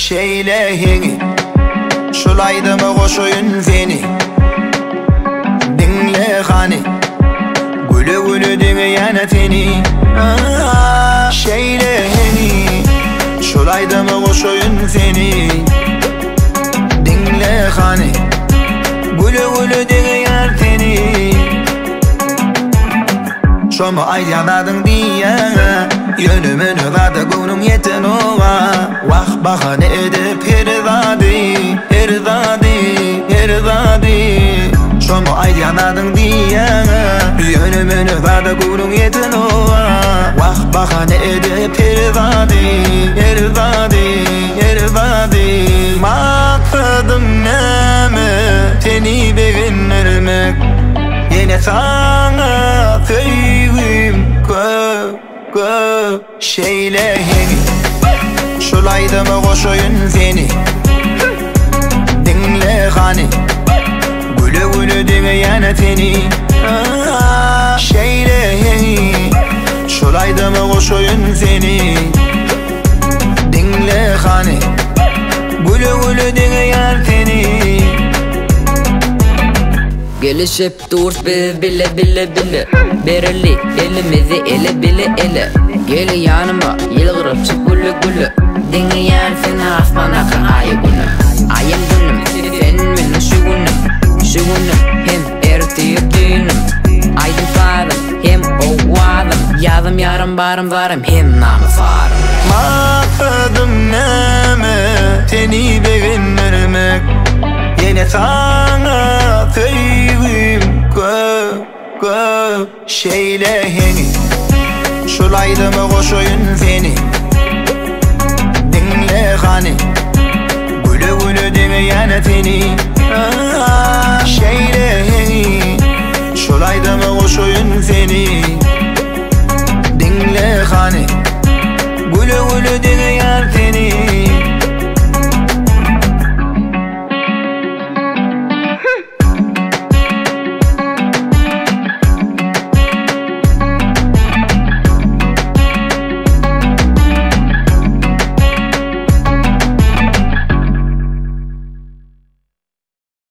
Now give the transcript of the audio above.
şeylehini şulaydı mı koşuyun seni dinle hani gülü gülü dinleyen seni şeylehini şulaydı mı koşuyun seni dinle hani gülü gülü dinleyen seni şomu ayyanadın diye yönümünü vardı günüm yetin ova vah bahane edip herzadi şomu ayyanadın diye yönümünü vardı günüm yetin ova vah bahane edip herzadi maksadım neme seni beğenirmek yine sana sevgim şeylehini şulaydı mı koşuyun seni dinle hani gülü gülü dinleyen seni şeylehini şulaydı mı koşuyun seni dinle hani gülü gülü dinleyen seni Gelişip dur bile Bereli elimizi ele bile Gel yanıma yılgırıp çık gülü Dinleyen seni asmanakın ayı günüm Ayım günüm sen benim şu günüm Hem ertiyip düğünüm Aydın farım hem ovadım Yazım yarım barım varım hem namı farım maksadım neme seni beğenirmek yine sana sevgim şeylehini şulaydı mı koşuyun seni dinle hani